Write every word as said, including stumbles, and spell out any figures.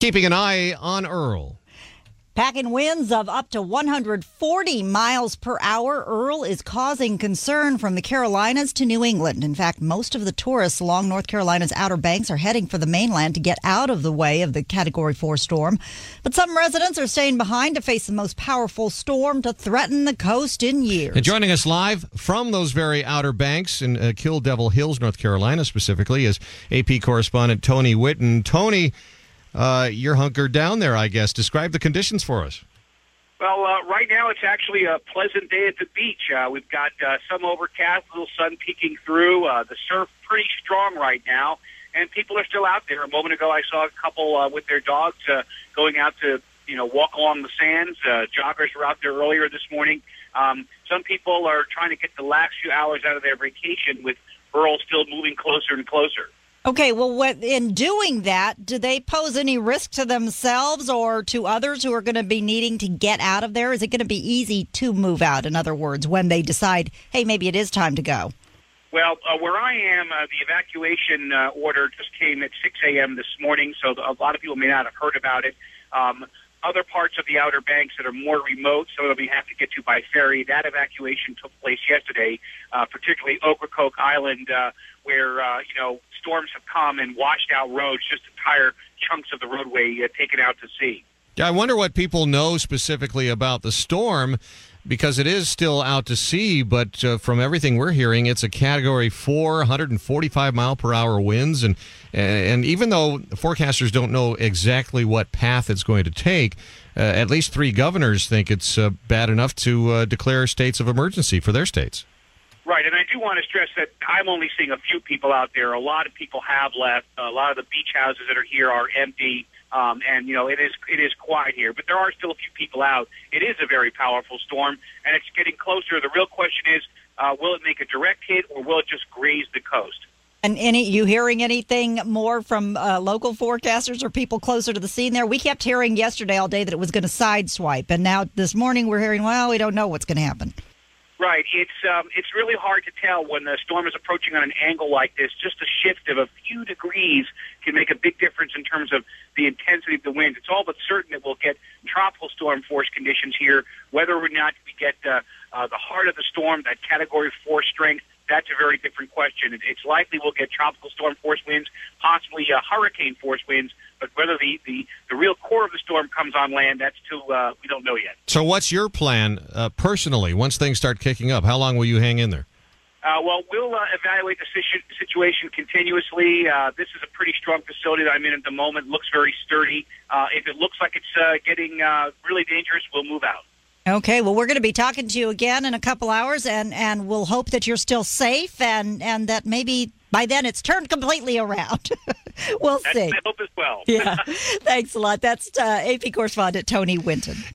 Keeping an eye on Earl. Packing winds of up to one hundred forty miles per hour, Earl is causing concern from the Carolinas to New England. In fact, most of the tourists along North Carolina's Outer Banks are heading for the mainland to get out of the way of the Category four storm. But some residents are staying behind to face the most powerful storm to threaten the coast in years. And joining us live from those very Outer Banks in uh, Kill Devil Hills, North Carolina specifically, is A P correspondent Tony Whitten. Tony, Uh, you're hunkered down there, I guess. Describe the conditions for us. Well, uh, right now it's actually a pleasant day at the beach. Uh, we've got uh, some overcast, a little sun peeking through. Uh, the surf pretty strong right now, and people are still out there. A moment ago, I saw a couple uh, with their dogs uh, going out to, you know, walk along the sands. Uh, joggers were out there earlier this morning. Um, some people are trying to get the last few hours out of their vacation with Earl still moving closer and closer. Okay, well, what, in doing that, do they pose any risk to themselves or to others who are going to be needing to get out of there? Is it going to be easy to move out, in other words, when they decide, hey, maybe it is time to go? Well, uh, where I am, uh, the evacuation uh, order just came at six a.m. this morning, so a lot of people may not have heard about it. Um, other parts of the Outer Banks that are more remote, some of them we have to get to by ferry, that evacuation took place yesterday, uh, particularly Ocracoke Island, uh, where, uh, you know, storms have come and washed out roads, just entire chunks of the roadway uh, taken out to sea. Yeah, I wonder what people know specifically about the storm, because it is still out to sea, but uh, from everything we're hearing, it's a Category four, one hundred forty-five mile per hour winds, and and even though forecasters don't know exactly what path it's going to take, uh, at least three governors think it's uh, bad enough to uh, declare states of emergency for their states. Right, and I do want to stress that I'm only seeing a few people out there. A lot of people have left. A lot of the beach houses that are here are empty, um, and you know it is it is quiet here. But there are still a few people out. It is a very powerful storm, and it's getting closer. The real question is, uh, will it make a direct hit, or will it just graze the coast? And any you hearing anything more from uh, local forecasters or people closer to the scene there? We kept hearing yesterday all day that it was going to sideswipe, and now this morning we're hearing, well, we don't know what's going to happen. Right. It's um, it's really hard to tell when the storm is approaching on an angle like this. Just a shift of a few degrees can make a big difference in terms of the intensity of the wind. It's all but certain that we'll get tropical storm force conditions here. Whether or not we get uh, uh, the heart of the storm, that Category four strength, that's a very different question. It's likely we'll get tropical storm force winds, possibly uh, hurricane force winds, but whether the, the, the real core of the storm comes on land, that's still, uh, we don't know yet. So what's your plan uh, personally once things start kicking up? How long will you hang in there? Uh, well, we'll uh, evaluate the situ- situation continuously. Uh, this is a pretty strong facility that I'm in at the moment. Looks very sturdy. Uh, if it looks like it's uh, getting uh, really dangerous, we'll move out. Okay, well, we're going to be talking to you again in a couple hours, and, and we'll hope that you're still safe and, and that maybe by then it's turned completely around. We'll That's see. my hope as well. Yeah, thanks a lot. That's uh, A P correspondent Tony Whitten.